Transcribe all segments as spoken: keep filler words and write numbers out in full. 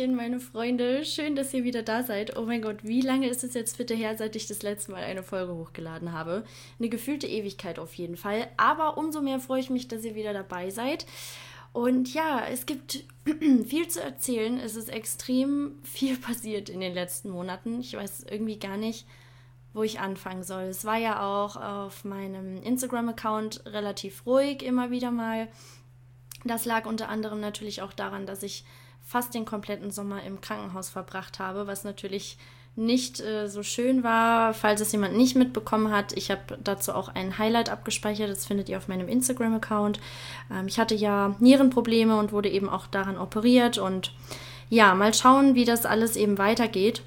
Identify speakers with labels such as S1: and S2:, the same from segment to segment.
S1: Hallöchen, meine Freunde. Schön, dass ihr wieder da seid. Oh mein Gott, wie lange ist es jetzt bitte her, seit ich das letzte Mal eine Folge hochgeladen habe? Eine gefühlte Ewigkeit auf jeden Fall. Aber umso mehr freue ich mich, dass ihr wieder dabei seid. Und ja, es gibt viel zu erzählen. Es ist extrem viel passiert in den letzten Monaten. Ich weiß irgendwie gar nicht, wo ich anfangen soll. Es war ja auch auf meinem Instagram-Account relativ ruhig immer wieder mal. Das lag unter anderem natürlich auch daran, dass ich fast den kompletten Sommer im Krankenhaus verbracht habe, was natürlich nicht äh, so schön war, falls es jemand nicht mitbekommen hat. Ich habe dazu auch ein Highlight abgespeichert, das findet ihr auf meinem Instagram-Account. Ähm, ich hatte ja Nierenprobleme und wurde eben auch daran operiert und ja, mal schauen, wie das alles eben weitergeht.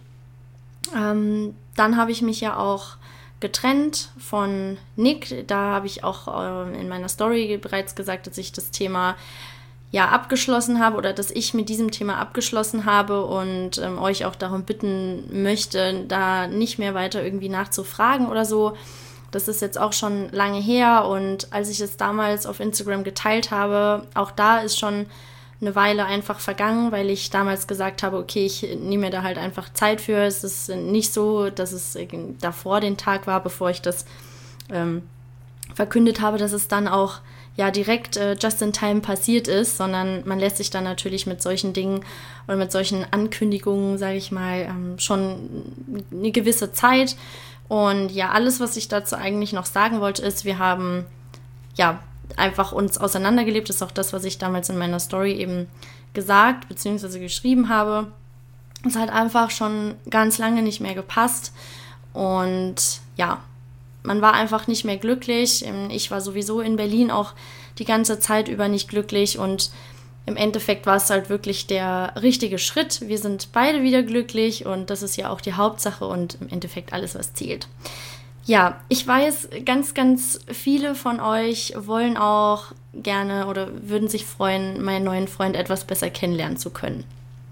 S1: Ähm, dann habe ich mich ja auch getrennt von Nick. Da habe ich auch äh, in meiner Story bereits gesagt, dass ich das Thema ja abgeschlossen habe oder dass ich mit diesem Thema abgeschlossen habe und ähm, euch auch darum bitten möchte, da nicht mehr weiter irgendwie nachzufragen oder so. Das ist jetzt auch schon lange her und als ich es damals auf Instagram geteilt habe, auch da ist schon eine Weile einfach vergangen, weil ich damals gesagt habe, okay, ich nehme mir da halt einfach Zeit für. Es ist nicht so, dass es davor den Tag war, bevor ich das ähm, verkündet habe, dass es dann auch ja direkt äh, just in time passiert ist, sondern man lässt sich dann natürlich mit solchen Dingen oder mit solchen Ankündigungen, sage ich mal, ähm, schon eine gewisse Zeit. Und ja, alles, was ich dazu eigentlich noch sagen wollte, ist, wir haben ja einfach uns auseinandergelebt. Das ist auch das, was ich damals in meiner Story eben gesagt bzw. geschrieben habe. Es hat einfach schon ganz lange nicht mehr gepasst und ja, man war einfach nicht mehr glücklich. Ich war sowieso in Berlin auch die ganze Zeit über nicht glücklich und im Endeffekt war es halt wirklich der richtige Schritt. Wir sind beide wieder glücklich und das ist ja auch die Hauptsache und im Endeffekt alles, was zählt. Ja, ich weiß, ganz, ganz viele von euch wollen auch gerne oder würden sich freuen, meinen neuen Freund etwas besser kennenlernen zu können.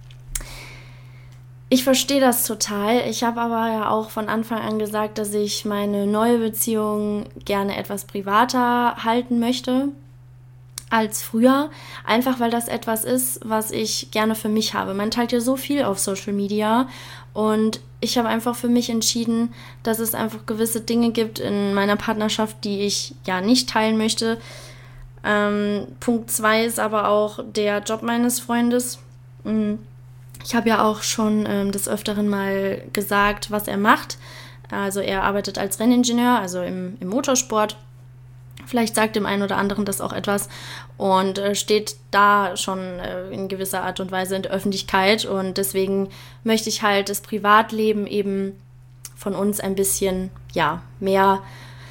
S1: Ich verstehe das total. Ich habe aber ja auch von Anfang an gesagt, dass ich meine neue Beziehung gerne etwas privater halten möchte als früher. Einfach weil das etwas ist, was ich gerne für mich habe. Man teilt ja so viel auf Social Media und ich habe einfach für mich entschieden, dass es einfach gewisse Dinge gibt in meiner Partnerschaft, die ich ja nicht teilen möchte. Ähm, Punkt zwei ist aber auch der Job meines Freundes. Ich habe ja auch schon ähm, des Öfteren mal gesagt, was er macht. Also er arbeitet als Renningenieur, also im, im Motorsport. Vielleicht sagt dem einen oder anderen das auch etwas und äh, steht da schon äh, in gewisser Art und Weise in der Öffentlichkeit. Und deswegen möchte ich halt das Privatleben eben von uns ein bisschen ja, mehr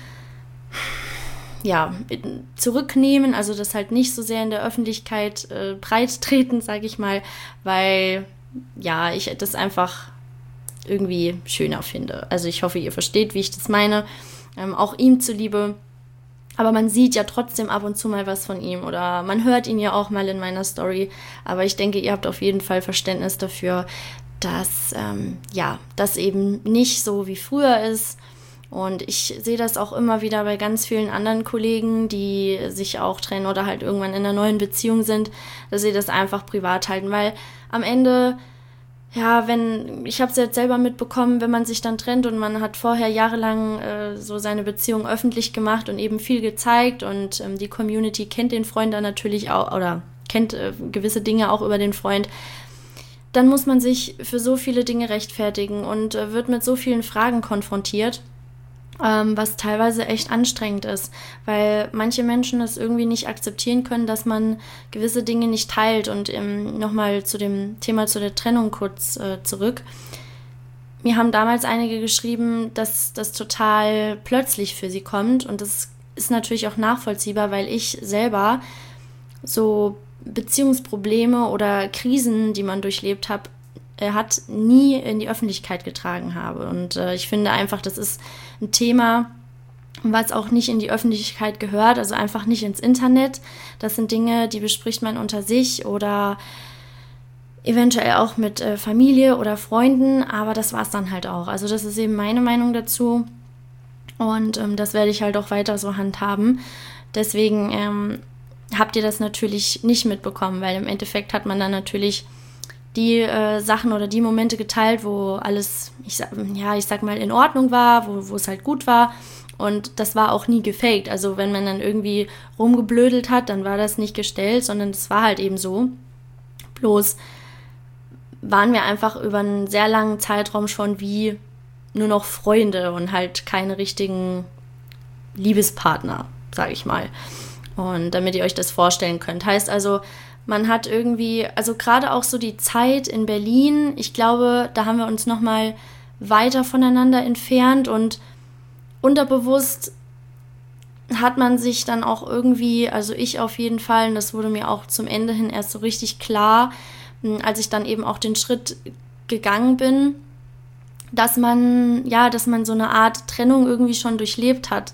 S1: ja, zurücknehmen. Also das halt nicht so sehr in der Öffentlichkeit äh, breit treten, sage ich mal, weil ja, ich das einfach irgendwie schöner finde. Also ich hoffe, ihr versteht, wie ich das meine. Ähm, auch ihm zuliebe. Aber man sieht ja trotzdem ab und zu mal was von ihm oder man hört ihn ja auch mal in meiner Story. Aber ich denke, ihr habt auf jeden Fall Verständnis dafür, dass ähm, ja, das eben nicht so wie früher ist. Und ich sehe das auch immer wieder bei ganz vielen anderen Kollegen, die sich auch trennen oder halt irgendwann in einer neuen Beziehung sind, dass sie das einfach privat halten. Weil am Ende, ja, wenn, ich habe es jetzt selber mitbekommen, wenn man sich dann trennt und man hat vorher jahrelang äh, so seine Beziehung öffentlich gemacht und eben viel gezeigt und ähm, die Community kennt den Freund dann natürlich auch oder kennt äh, gewisse Dinge auch über den Freund, dann muss man sich für so viele Dinge rechtfertigen und äh, wird mit so vielen Fragen konfrontiert, ähm, was teilweise echt anstrengend ist, weil manche Menschen es irgendwie nicht akzeptieren können, dass man gewisse Dinge nicht teilt. Und ähm, nochmal zu dem Thema zu der Trennung kurz äh, zurück. Mir haben damals einige geschrieben, dass das total plötzlich für sie kommt und das ist natürlich auch nachvollziehbar, weil ich selber so Beziehungsprobleme oder Krisen, die man durchlebt hat, hat, nie in die Öffentlichkeit getragen habe. Und äh, ich finde einfach, das ist ein Thema, was auch nicht in die Öffentlichkeit gehört, also einfach nicht ins Internet. Das sind Dinge, die bespricht man unter sich oder eventuell auch mit äh, Familie oder Freunden, aber das war es dann halt auch. Also das ist eben meine Meinung dazu und ähm, das werde ich halt auch weiter so handhaben. Deswegen ähm, habt ihr das natürlich nicht mitbekommen, weil im Endeffekt hat man dann natürlich die äh, Sachen oder die Momente geteilt, wo alles, ich sag, ja, ich sag mal, in Ordnung war, wo, wo es halt gut war. Und das war auch nie gefaked. Also wenn man dann irgendwie rumgeblödelt hat, dann war das nicht gestellt, sondern das war halt eben so. Bloß waren wir einfach über einen sehr langen Zeitraum schon wie nur noch Freunde und halt keine richtigen Liebespartner, sage ich mal. Und damit ihr euch das vorstellen könnt. Heißt also, man hat irgendwie, also gerade auch so die Zeit in Berlin, ich glaube, da haben wir uns nochmal weiter voneinander entfernt und unterbewusst hat man sich dann auch irgendwie, also ich auf jeden Fall, und das wurde mir auch zum Ende hin erst so richtig klar, als ich dann eben auch den Schritt gegangen bin, dass man, ja, dass man so eine Art Trennung irgendwie schon durchlebt hat.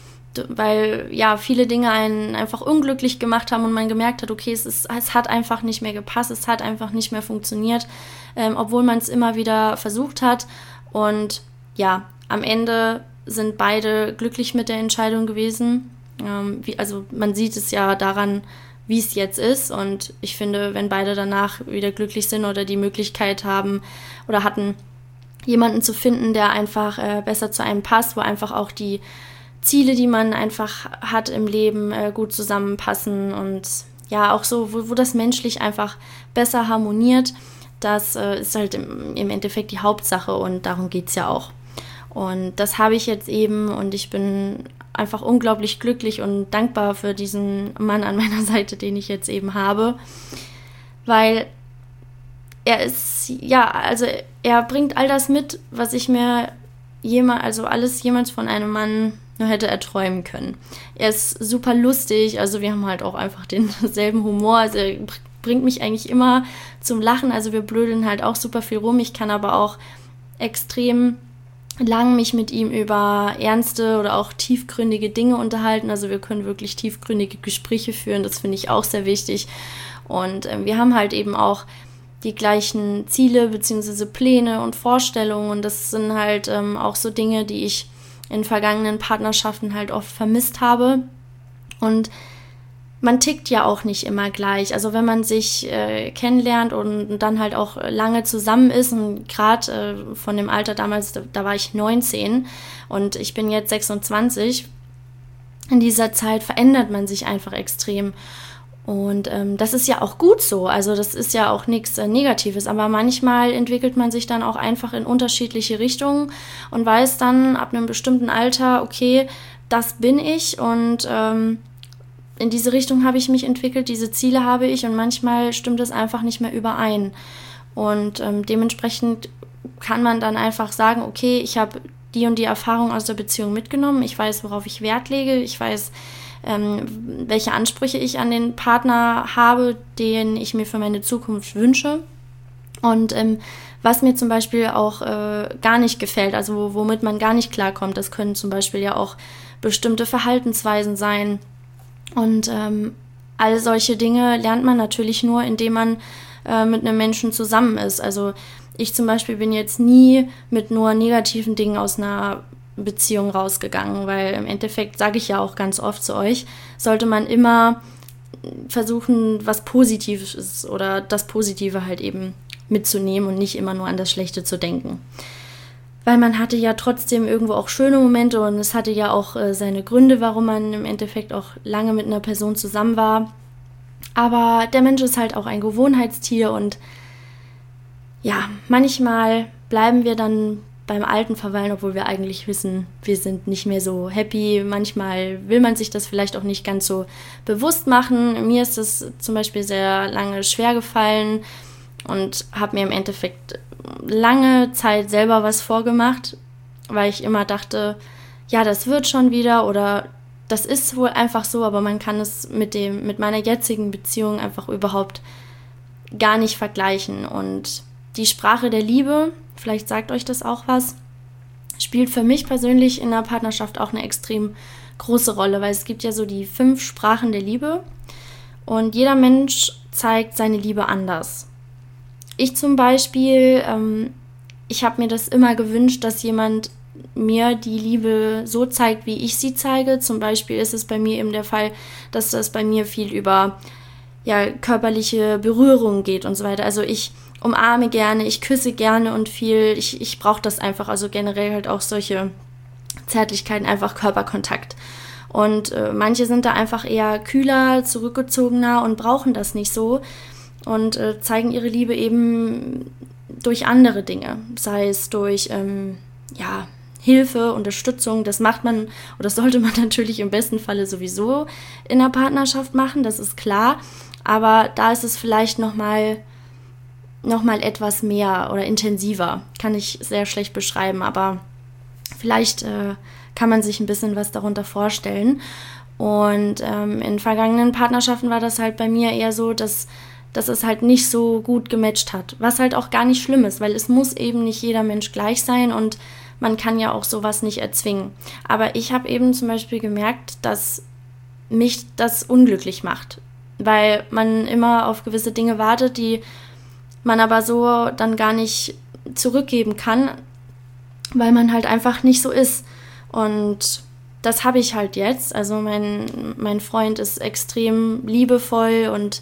S1: Weil ja viele Dinge einen einfach unglücklich gemacht haben und man gemerkt hat, okay, es, ist, es hat einfach nicht mehr gepasst, es hat einfach nicht mehr funktioniert, ähm, obwohl man es immer wieder versucht hat. Und ja, am Ende sind beide glücklich mit der Entscheidung gewesen. Ähm, wie, also man sieht es ja daran, wie es jetzt ist. Und ich finde, wenn beide danach wieder glücklich sind oder die Möglichkeit haben oder hatten, jemanden zu finden, der einfach äh, besser zu einem passt, wo einfach auch die Ziele, die man einfach hat im Leben, äh, gut zusammenpassen und ja, auch so, wo, wo das menschlich einfach besser harmoniert, das äh, ist halt im, im Endeffekt die Hauptsache und darum geht es ja auch. Und das habe ich jetzt eben und ich bin einfach unglaublich glücklich und dankbar für diesen Mann an meiner Seite, den ich jetzt eben habe, weil er ist, ja, also er bringt all das mit, was ich mir jemals, also alles jemals von einem Mann nur hätte erträumen können. Er ist super lustig, also wir haben halt auch einfach denselben Humor, also er bringt mich eigentlich immer zum Lachen, also wir blödeln halt auch super viel rum, ich kann aber auch extrem lang mich mit ihm über ernste oder auch tiefgründige Dinge unterhalten, also wir können wirklich tiefgründige Gespräche führen, das finde ich auch sehr wichtig und äh, wir haben halt eben auch die gleichen Ziele bzw. Pläne und Vorstellungen und das sind halt ähm, auch so Dinge, die ich in vergangenen Partnerschaften halt oft vermisst habe. Und man tickt ja auch nicht immer gleich. Also wenn man sich äh, kennenlernt und dann halt auch lange zusammen ist und gerade äh, von dem Alter damals, da, da war ich neunzehn und ich bin jetzt sechsundzwanzig, in dieser Zeit verändert man sich einfach extrem. Und ähm, das ist ja auch gut so, also das ist ja auch nichts äh, Negatives, aber manchmal entwickelt man sich dann auch einfach in unterschiedliche Richtungen und weiß dann ab einem bestimmten Alter, okay, das bin ich und ähm, in diese Richtung habe ich mich entwickelt, diese Ziele habe ich und manchmal stimmt es einfach nicht mehr überein. Und ähm, dementsprechend kann man dann einfach sagen, okay, ich habe die und die Erfahrung aus der Beziehung mitgenommen, ich weiß, worauf ich Wert lege, ich weiß, Ähm, welche Ansprüche ich an den Partner habe, den ich mir für meine Zukunft wünsche und ähm, was mir zum Beispiel auch äh, gar nicht gefällt, also womit man gar nicht klarkommt. Das können zum Beispiel ja auch bestimmte Verhaltensweisen sein und ähm, all solche Dinge lernt man natürlich nur, indem man äh, mit einem Menschen zusammen ist. Also ich zum Beispiel bin jetzt nie mit nur negativen Dingen aus einer Beziehung rausgegangen, weil im Endeffekt sage ich ja auch ganz oft zu euch, sollte man immer versuchen, was Positives oder das Positive halt eben mitzunehmen und nicht immer nur an das Schlechte zu denken. Weil man hatte ja trotzdem irgendwo auch schöne Momente und es hatte ja auch äh, seine Gründe, warum man im Endeffekt auch lange mit einer Person zusammen war. Aber der Mensch ist halt auch ein Gewohnheitstier und ja, manchmal bleiben wir dann beim Alten verweilen, obwohl wir eigentlich wissen, wir sind nicht mehr so happy. Manchmal will man sich das vielleicht auch nicht ganz so bewusst machen. Mir ist es zum Beispiel sehr lange schwer gefallen und habe mir im Endeffekt lange Zeit selber was vorgemacht, weil ich immer dachte, ja, das wird schon wieder oder das ist wohl einfach so, aber man kann es mit dem, mit meiner jetzigen Beziehung einfach überhaupt gar nicht vergleichen. Und die Sprache der Liebe, vielleicht sagt euch das auch was, spielt für mich persönlich in der Partnerschaft auch eine extrem große Rolle, weil es gibt ja so die fünf Sprachen der Liebe und jeder Mensch zeigt seine Liebe anders. Ich zum Beispiel, ähm, ich habe mir das immer gewünscht, dass jemand mir die Liebe so zeigt, wie ich sie zeige. Zum Beispiel ist es bei mir eben der Fall, dass das bei mir viel über ja, körperliche Berührung geht und so weiter. Also ich umarme gerne, ich küsse gerne und viel. Ich, ich brauche das einfach, also generell halt auch solche Zärtlichkeiten, einfach Körperkontakt. Und äh, manche sind da einfach eher kühler, zurückgezogener und brauchen das nicht so und äh, zeigen ihre Liebe eben durch andere Dinge, sei es durch ähm, ja, Hilfe, Unterstützung. Das macht man oder das sollte man natürlich im besten Falle sowieso in der Partnerschaft machen, das ist klar. Aber da ist es vielleicht nochmal noch mal etwas mehr oder intensiver, kann ich sehr schlecht beschreiben, aber vielleicht äh, kann man sich ein bisschen was darunter vorstellen. Und ähm, in vergangenen Partnerschaften war das halt bei mir eher so, dass, dass es halt nicht so gut gematcht hat. Was halt auch gar nicht schlimm ist, weil es muss eben nicht jeder Mensch gleich sein und man kann ja auch sowas nicht erzwingen. Aber ich habe eben zum Beispiel gemerkt, dass mich das unglücklich macht, weil man immer auf gewisse Dinge wartet, die man aber so dann gar nicht zurückgeben kann, weil man halt einfach nicht so ist. Und das habe ich halt jetzt. Also mein, mein Freund ist extrem liebevoll und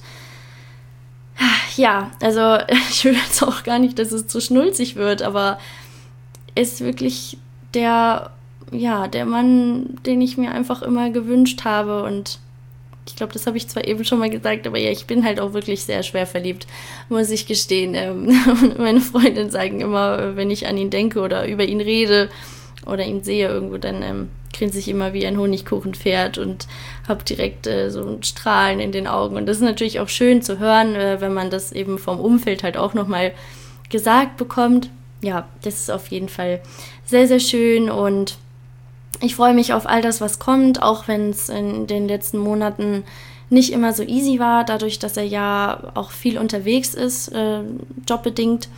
S1: ja, also ich will jetzt auch gar nicht, dass es zu schnulzig wird, aber ist wirklich der, ja, der Mann, den ich mir einfach immer gewünscht habe. Und ich glaube, das habe ich zwar eben schon mal gesagt, aber ja, ich bin halt auch wirklich sehr schwer verliebt, muss ich gestehen. Ähm, meine Freundinnen sagen immer, wenn ich an ihn denke oder über ihn rede oder ihn sehe irgendwo, dann ähm, grinse ich immer wie ein Honigkuchenpferd und habe direkt äh, so ein Strahlen in den Augen. Und das ist natürlich auch schön zu hören, äh, wenn man das eben vom Umfeld halt auch nochmal gesagt bekommt. Ja, das ist auf jeden Fall sehr, sehr schön und ich freue mich auf all das, was kommt, auch wenn es in den letzten Monaten nicht immer so easy war, dadurch, dass er ja auch viel unterwegs ist, äh, jobbedingt.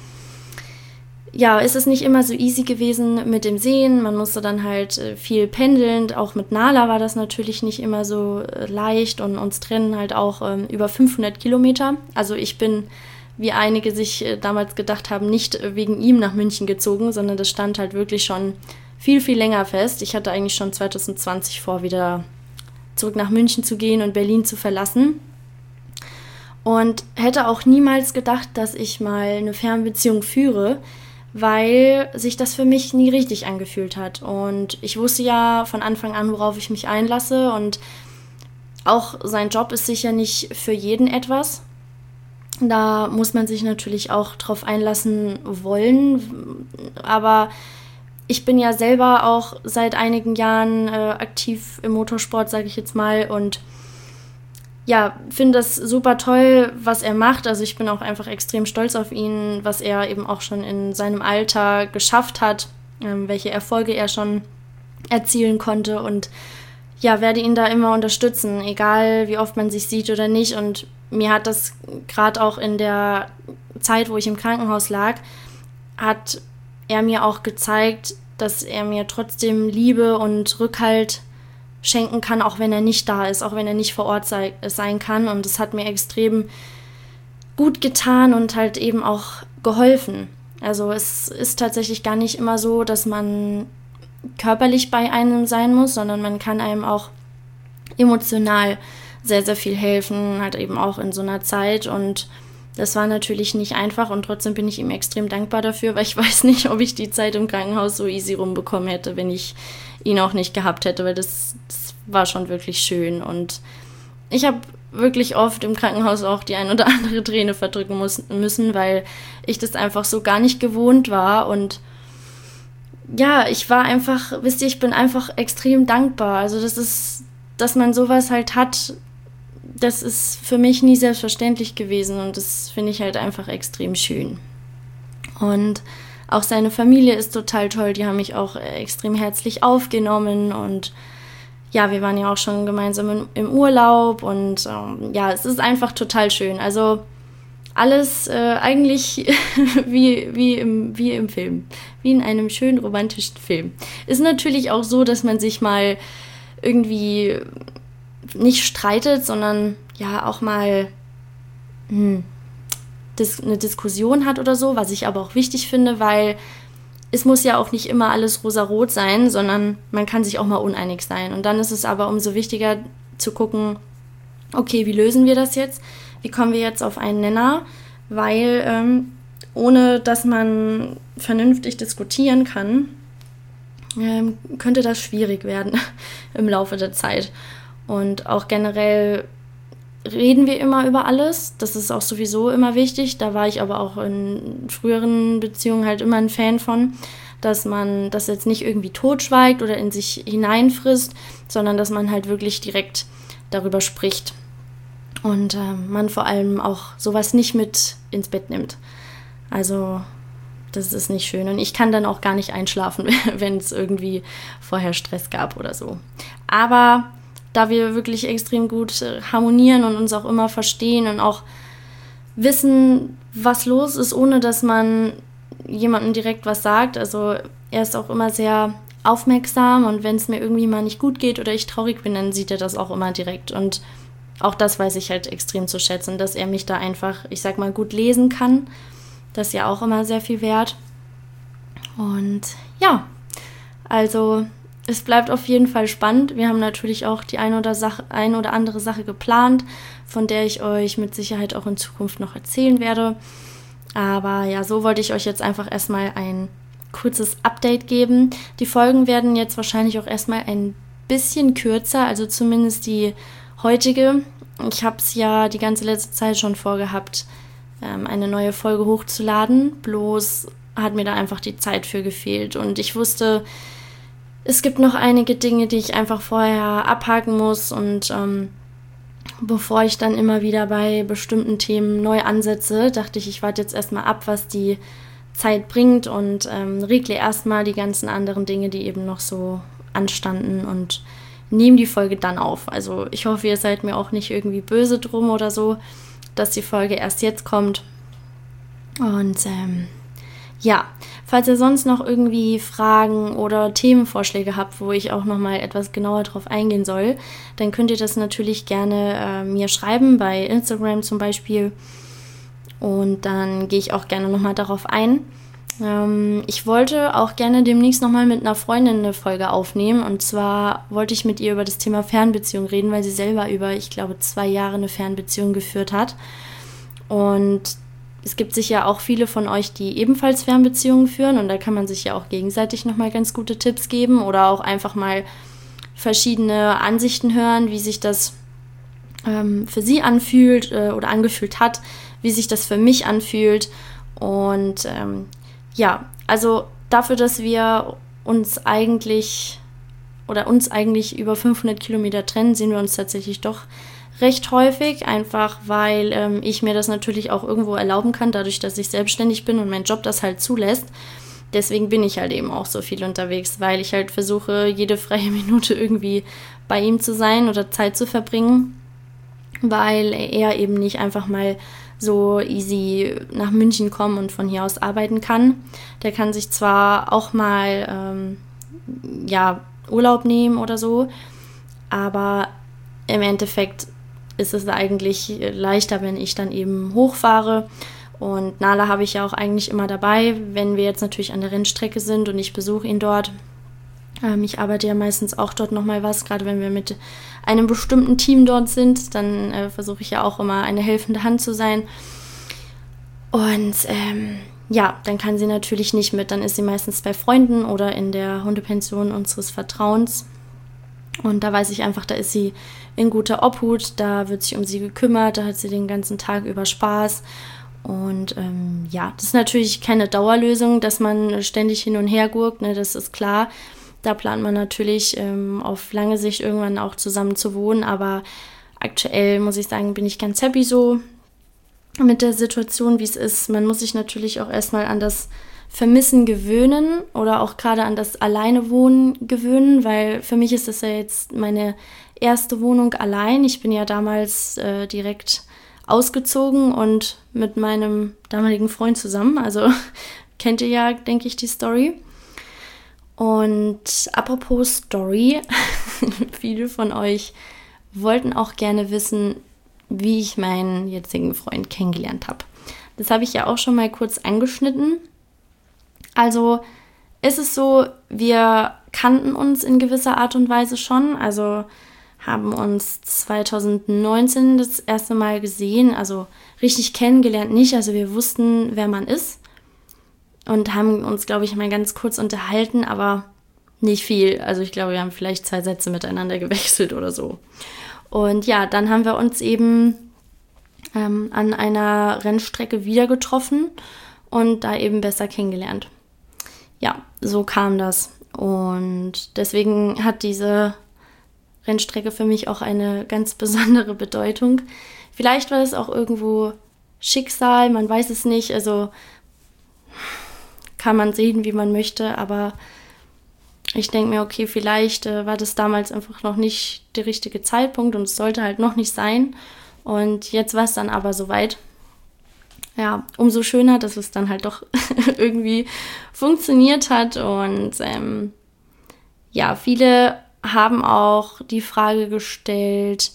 S1: Ja, ist es nicht immer so easy gewesen mit dem Sehen. Man musste dann halt äh, viel pendeln. Auch mit Nala war das natürlich nicht immer so äh, leicht und uns trennen halt auch ähm, über fünfhundert Kilometer. Also ich bin, wie einige sich äh, damals gedacht haben, nicht äh, wegen ihm nach München gezogen, sondern das stand halt wirklich schon viel, viel länger fest. Ich hatte eigentlich schon zwanzig zwanzig vor, wieder zurück nach München zu gehen und Berlin zu verlassen. Und hätte auch niemals gedacht, dass ich mal eine Fernbeziehung führe, weil sich das für mich nie richtig angefühlt hat. Und ich wusste ja von Anfang an, worauf ich mich einlasse. Und auch sein Job ist sicher nicht für jeden etwas. Da muss man sich natürlich auch drauf einlassen wollen. Aber ich bin ja selber auch seit einigen Jahren äh, aktiv im Motorsport, sage ich jetzt mal, und ja, finde das super toll, was er macht. Also ich bin auch einfach extrem stolz auf ihn, was er eben auch schon in seinem Alter geschafft hat, ähm, welche Erfolge er schon erzielen konnte und ja, werde ihn da immer unterstützen, egal wie oft man sich sieht oder nicht. Und mir hat das gerade auch in der Zeit, wo ich im Krankenhaus lag, hat er mir auch gezeigt, dass er mir trotzdem Liebe und Rückhalt schenken kann, auch wenn er nicht da ist, auch wenn er nicht vor Ort sei, sein kann. Und das hat mir extrem gut getan und halt eben auch geholfen. Also es ist tatsächlich gar nicht immer so, dass man körperlich bei einem sein muss, sondern man kann einem auch emotional sehr, sehr viel helfen, halt eben auch in so einer Zeit. Und das war natürlich nicht einfach und trotzdem bin ich ihm extrem dankbar dafür, weil ich weiß nicht, ob ich die Zeit im Krankenhaus so easy rumbekommen hätte, wenn ich ihn auch nicht gehabt hätte, weil das, das war schon wirklich schön. Und ich habe wirklich oft im Krankenhaus auch die ein oder andere Träne verdrücken muss, müssen, weil ich das einfach so gar nicht gewohnt war. Und ja, ich war einfach, wisst ihr, ich bin einfach extrem dankbar. Also das ist, dass man sowas halt hat, das ist für mich nie selbstverständlich gewesen und das finde ich halt einfach extrem schön. Und auch seine Familie ist total toll, die haben mich auch extrem herzlich aufgenommen und ja, wir waren ja auch schon gemeinsam im, im Urlaub und ähm, ja, es ist einfach total schön. Also alles äh, eigentlich wie, wie, im, wie im Film, wie in einem schönen romantischen Film. Ist natürlich auch so, dass man sich mal irgendwie nicht streitet, sondern ja auch mal hm, dis- eine Diskussion hat oder so, was ich aber auch wichtig finde, weil es muss ja auch nicht immer alles rosarot sein, sondern man kann sich auch mal uneinig sein. Und dann ist es aber umso wichtiger zu gucken, okay, wie lösen wir das jetzt? Wie kommen wir jetzt auf einen Nenner? Weil ähm, ohne dass man vernünftig diskutieren kann, ähm, könnte das schwierig werden im Laufe der Zeit. Und auch generell reden wir immer über alles. Das ist auch sowieso immer wichtig. Da war ich aber auch in früheren Beziehungen halt immer ein Fan von, dass man das jetzt nicht irgendwie totschweigt oder in sich hineinfrisst, sondern dass man halt wirklich direkt darüber spricht. Und äh, man vor allem auch sowas nicht mit ins Bett nimmt. Also das ist nicht schön. Und ich kann dann auch gar nicht einschlafen, wenn es irgendwie vorher Stress gab oder so. Aber da wir wirklich extrem gut harmonieren und uns auch immer verstehen und auch wissen, was los ist, ohne dass man jemandem direkt was sagt. Also er ist auch immer sehr aufmerksam und wenn es mir irgendwie mal nicht gut geht oder ich traurig bin, dann sieht er das auch immer direkt. Und auch das weiß ich halt extrem zu schätzen, dass er mich da einfach, ich sag mal, gut lesen kann. Das ist ja auch immer sehr viel wert. Und ja, also es bleibt auf jeden Fall spannend. Wir haben natürlich auch die ein oder, Sache, ein oder andere Sache geplant, von der ich euch mit Sicherheit auch in Zukunft noch erzählen werde. Aber ja, so wollte ich euch jetzt einfach erstmal ein kurzes Update geben. Die Folgen werden jetzt wahrscheinlich auch erstmal ein bisschen kürzer, also zumindest die heutige. Ich habe es ja die ganze letzte Zeit schon vorgehabt, eine neue Folge hochzuladen. Bloß hat mir da einfach die Zeit für gefehlt. Und ich wusste, es gibt noch einige Dinge, die ich einfach vorher abhaken muss. Und ähm, bevor ich dann immer wieder bei bestimmten Themen neu ansetze, dachte ich, ich warte jetzt erstmal ab, was die Zeit bringt und ähm, regle erstmal die ganzen anderen Dinge, die eben noch so anstanden und nehme die Folge dann auf. Also ich hoffe, ihr seid mir auch nicht irgendwie böse drum oder so, dass die Folge erst jetzt kommt. Und ähm, ja, falls ihr sonst noch irgendwie Fragen oder Themenvorschläge habt, wo ich auch nochmal etwas genauer drauf eingehen soll, dann könnt ihr das natürlich gerne äh, mir schreiben, bei Instagram zum Beispiel. Und dann gehe ich auch gerne nochmal darauf ein. Ähm, ich wollte auch gerne demnächst nochmal mit einer Freundin eine Folge aufnehmen. Und zwar wollte ich mit ihr über das Thema Fernbeziehung reden, weil sie selber über, ich glaube, zwei Jahre eine Fernbeziehung geführt hat. Und es gibt sicher auch viele von euch, die ebenfalls Fernbeziehungen führen. Und da kann man sich ja auch gegenseitig nochmal ganz gute Tipps geben oder auch einfach mal verschiedene Ansichten hören, wie sich das ähm, für sie anfühlt äh, oder angefühlt hat, wie sich das für mich anfühlt. Und ähm, ja, also dafür, dass wir uns eigentlich oder uns eigentlich über fünfhundert Kilometer trennen, sehen wir uns tatsächlich doch recht häufig, einfach weil ähm, ich mir das natürlich auch irgendwo erlauben kann, dadurch, dass ich selbstständig bin und mein Job das halt zulässt. Deswegen bin ich halt eben auch so viel unterwegs, weil ich halt versuche, jede freie Minute irgendwie bei ihm zu sein oder Zeit zu verbringen, weil er eben nicht einfach mal so easy nach München kommen und von hier aus arbeiten kann. Der kann sich zwar auch mal ähm, ja, Urlaub nehmen oder so, aber im Endeffekt ist es eigentlich leichter, wenn ich dann eben hochfahre. Und Nala habe ich ja auch eigentlich immer dabei, wenn wir jetzt natürlich an der Rennstrecke sind und ich besuche ihn dort. Ähm, ich arbeite ja meistens auch dort nochmal was, gerade wenn wir mit einem bestimmten Team dort sind, dann äh, versuche ich ja auch immer eine helfende Hand zu sein. Und ähm, ja, dann kann sie natürlich nicht mit. Dann ist sie meistens bei Freunden oder in der Hundepension unseres Vertrauens. Und da weiß ich einfach, da ist sie in guter Obhut, da wird sich um sie gekümmert, da hat sie den ganzen Tag über Spaß. Und ähm, ja, das ist natürlich keine Dauerlösung, dass man ständig hin und her gurkt, ne, das ist klar. Da plant man natürlich ähm, auf lange Sicht irgendwann auch zusammen zu wohnen, aber aktuell muss ich sagen, bin ich ganz happy so mit der Situation, wie es ist. Man muss sich natürlich auch erstmal an das Vermissen gewöhnen oder auch gerade an das Alleinewohnen gewöhnen, weil für mich ist das ja jetzt meine erste Wohnung allein. Ich bin ja damals äh, direkt ausgezogen und mit meinem damaligen Freund zusammen, also kennt ihr ja, denke ich, die Story. Und apropos Story, viele von euch wollten auch gerne wissen, wie ich meinen jetzigen Freund kennengelernt habe. Das habe ich ja auch schon mal kurz angeschnitten. Also ist es so, wir kannten uns in gewisser Art und Weise schon. Also haben uns zwanzig neunzehn das erste Mal gesehen, also richtig kennengelernt nicht, also wir wussten, wer man ist und haben uns, glaube ich, mal ganz kurz unterhalten, aber nicht viel. Also ich glaube, wir haben vielleicht zwei Sätze miteinander gewechselt oder so. Und ja, dann haben wir uns eben ähm, an einer Rennstrecke wieder getroffen und da eben besser kennengelernt. Ja, so kam das. Und deswegen hat diese Rennstrecke für mich auch eine ganz besondere Bedeutung. Vielleicht war es auch irgendwo Schicksal, man weiß es nicht. Also kann man sehen, wie man möchte, aber ich denke mir, okay, vielleicht äh, war das damals einfach noch nicht der richtige Zeitpunkt und es sollte halt noch nicht sein. Und jetzt war es dann aber soweit. Ja, umso schöner, dass es dann halt doch irgendwie funktioniert hat. Und ähm, ja, viele haben auch die Frage gestellt,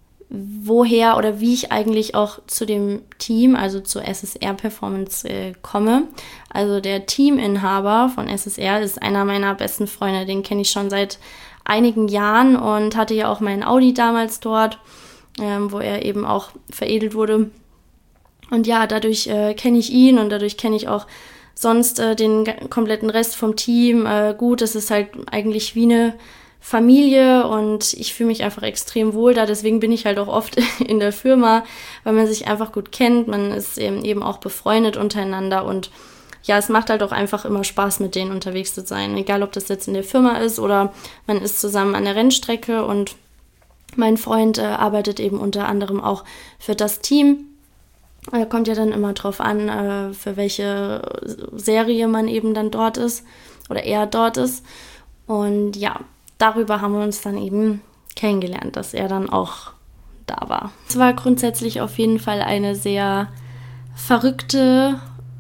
S1: woher oder wie ich eigentlich auch zu dem Team, also zur S S R Performance äh, komme. Also der Teaminhaber von S S R ist einer meiner besten Freunde, den kenne ich schon seit einigen Jahren und hatte ja auch meinen Audi damals dort, ähm, wo er eben auch veredelt wurde. Und ja, dadurch äh, kenne ich ihn und dadurch kenne ich auch sonst äh, den g- kompletten Rest vom Team. Äh, gut, es ist halt eigentlich wie eine Familie und ich fühle mich einfach extrem wohl da, deswegen bin ich halt auch oft in der Firma, weil man sich einfach gut kennt, man ist eben, eben auch befreundet untereinander und ja, es macht halt auch einfach immer Spaß, mit denen unterwegs zu sein, egal ob das jetzt in der Firma ist oder man ist zusammen an der Rennstrecke und mein Freund äh, arbeitet eben unter anderem auch für das Team. Äh, kommt ja dann immer drauf an, äh, für welche Serie man eben dann dort ist oder er dort ist und ja, darüber haben wir uns dann eben kennengelernt, dass er dann auch da war. Es war grundsätzlich auf jeden Fall eine sehr verrückte,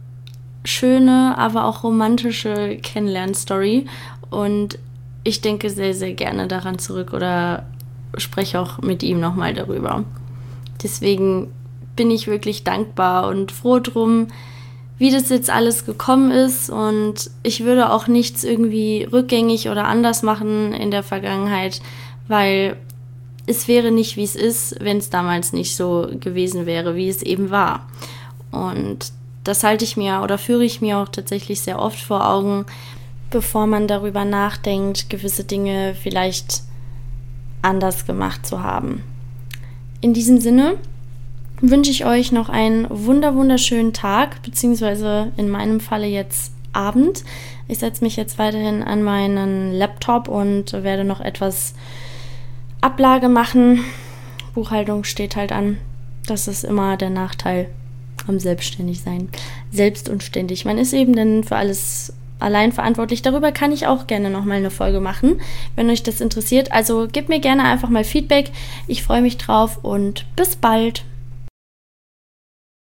S1: schöne, aber auch romantische Kennenlernstory. Und ich denke sehr, sehr gerne daran zurück oder spreche auch mit ihm nochmal darüber. Deswegen bin ich wirklich dankbar und froh drum, wie das jetzt alles gekommen ist und ich würde auch nichts irgendwie rückgängig oder anders machen in der Vergangenheit, weil es wäre nicht, wie es ist, wenn es damals nicht so gewesen wäre, wie es eben war. Und das halte ich mir oder führe ich mir auch tatsächlich sehr oft vor Augen, bevor man darüber nachdenkt, gewisse Dinge vielleicht anders gemacht zu haben. In diesem Sinne wünsche ich euch noch einen wunder wunderschönen Tag, beziehungsweise in meinem Falle jetzt Abend. Ich setze mich jetzt weiterhin an meinen Laptop und werde noch etwas Ablage machen. Buchhaltung steht halt an. Das ist immer der Nachteil am Selbstständigsein. Selbst und ständig. Man ist eben dann für alles allein verantwortlich. Darüber kann ich auch gerne nochmal eine Folge machen, wenn euch das interessiert. Also gebt mir gerne einfach mal Feedback. Ich freue mich drauf und bis bald.